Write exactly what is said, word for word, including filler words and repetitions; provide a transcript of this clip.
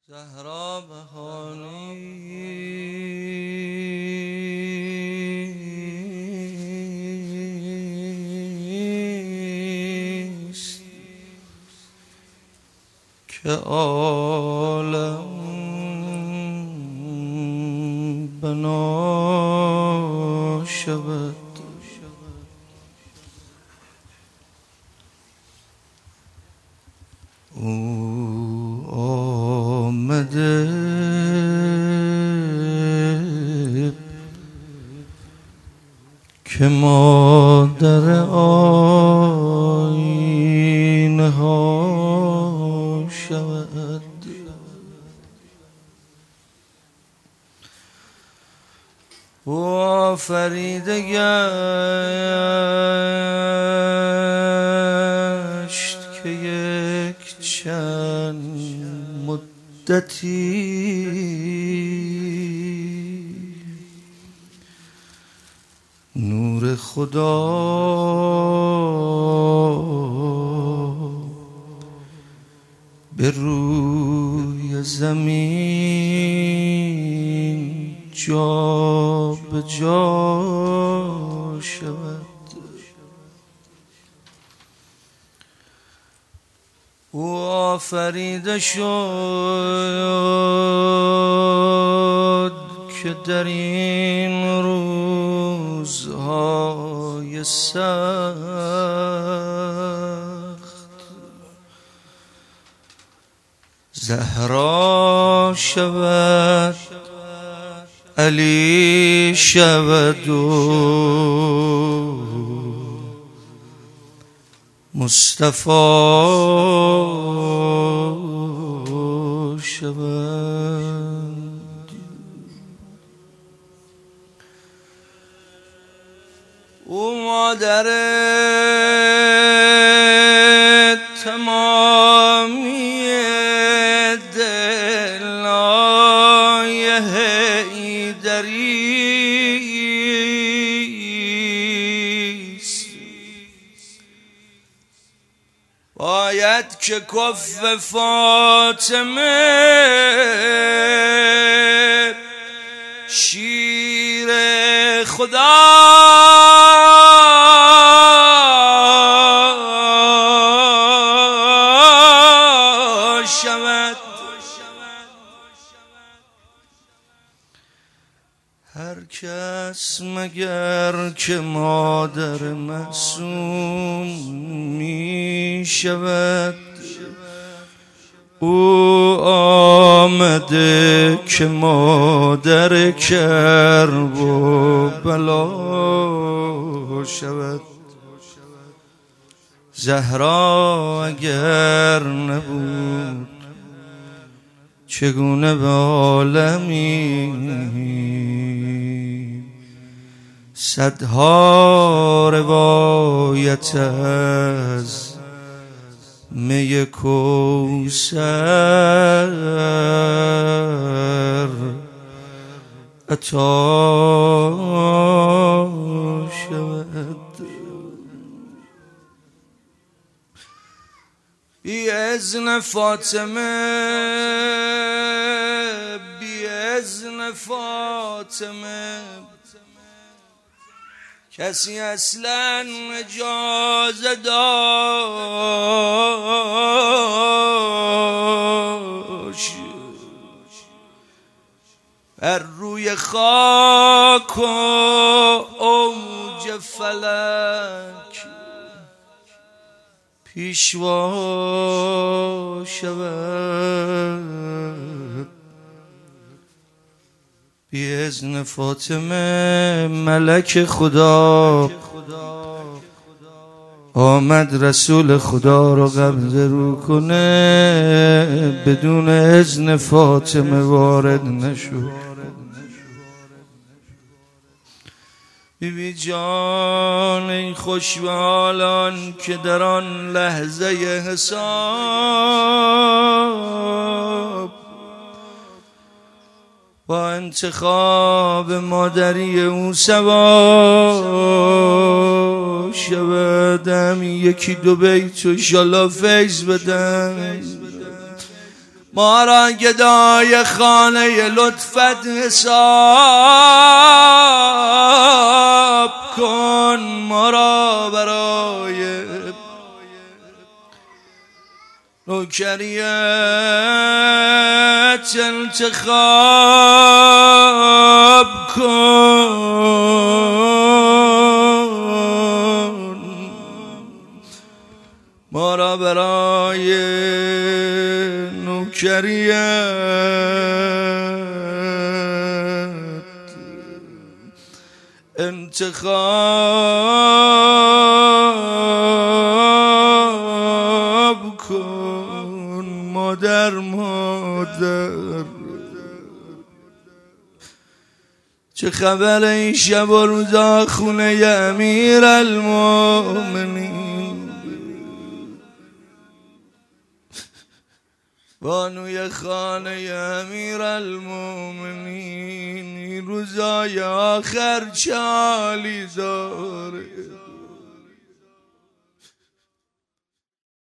زهرا بهانی است که عالم بنا شود. او آمده که مادر آیینه ها شود. او آفریده گشت که یک چند مدتی نور خدا به روی زمین جا به جا شود. او آفریده شد که در این روزهای سخت زهرا شود، علی شود و مصطفی شود. او مادر تمامی دلای حیدری است. باید که کف فاطمه شیر خدا شود. هر کس مگر که مادر معصوم می شود. او آمده که مادر کرب و بلا شود. زهرا اگر نبود چگونه به عالمی صدها روایت از می کوثر عطا شود. بی اذن فاطمه بی اذن فاطمه کسی اصلا اجازه داشت بر روی خاک و اوج فلک پیشوا شود. بی اذن فاطمه ملک خدا آمد رسول خدا رو قبضه رو کنه، بدون اذن فاطمه وارد نشد. بی بی جان ای خوش به حالان که در آن لحظه حساب با انتخاب مادری او سوا شود. یکی دو بیت و انشالله فیض بدن. ما را گدای خانه لطفت حساب کن، ما را برای نوکریت انتخاب کن، ما را برای نوکریت انتخاب کن. مادر مادر چه خبر این شب و روزا خونه امیر المؤمنین؟ بانوی خانه امیر المؤمنین این روزای آخر چه حالی داره؟